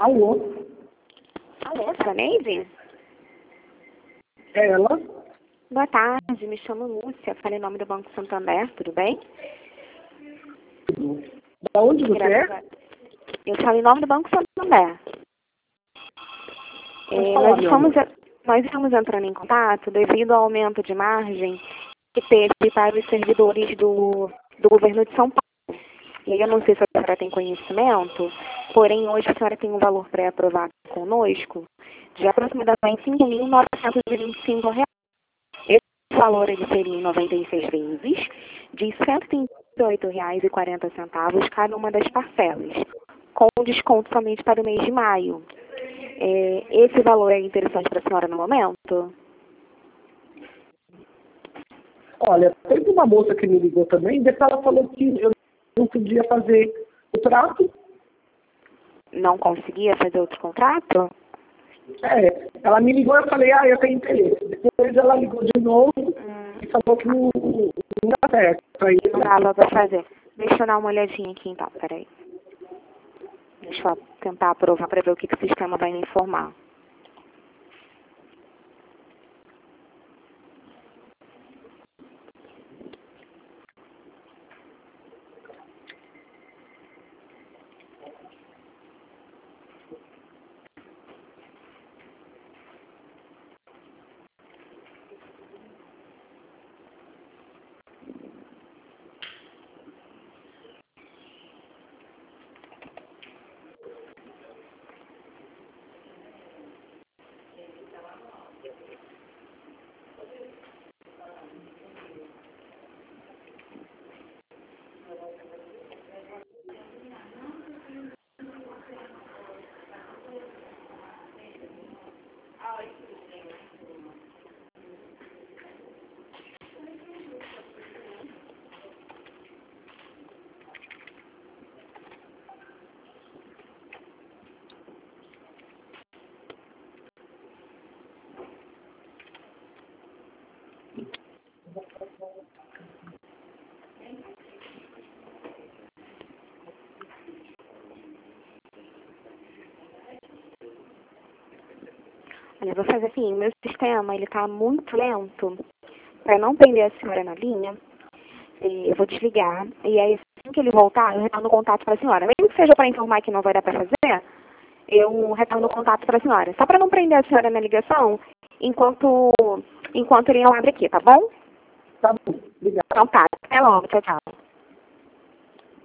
Alô? Alô, Neide? É ela? Boa tarde, me chamo Lúcia, falei em nome do Banco Santander, tudo bem? Da onde você é? Eu falo em nome do Banco Santander. Nós estamos entrando em contato devido ao aumento de margem que teve para os servidores do governo de São Paulo. E aí eu não sei se a senhora tem conhecimento, porém hoje a senhora tem um valor pré-aprovado conosco de aproximadamente R$ 5.925. Esse valor ele seria em 96 vezes, de R$ 138,40 cada uma das parcelas, com desconto somente para o mês de maio. Esse valor é interessante para a senhora no momento? Olha, teve uma moça que me ligou também, depois ela falou que eu não podia fazer o trato. Não conseguia fazer outro contrato? Ela me ligou e eu falei, eu tenho interesse. Depois ela ligou de novo e falou que não dá certo. Aí, não dava para fazer. Deixa eu dar uma olhadinha aqui então, peraí. Deixa eu tentar aprovar para ver o que o sistema vai me informar. Olha, eu vou fazer assim, meu sistema ele está muito lento. Para não prender a senhora na linha, eu vou desligar. E aí, assim que ele voltar, eu retorno o contato para a senhora. Mesmo que seja para informar que não vai dar para fazer, eu retorno o contato para a senhora. Só para não prender a senhora na ligação, enquanto ele não abre aqui, tá bom? tá bom, obrigado. Então tá, até logo, tchau, tchau.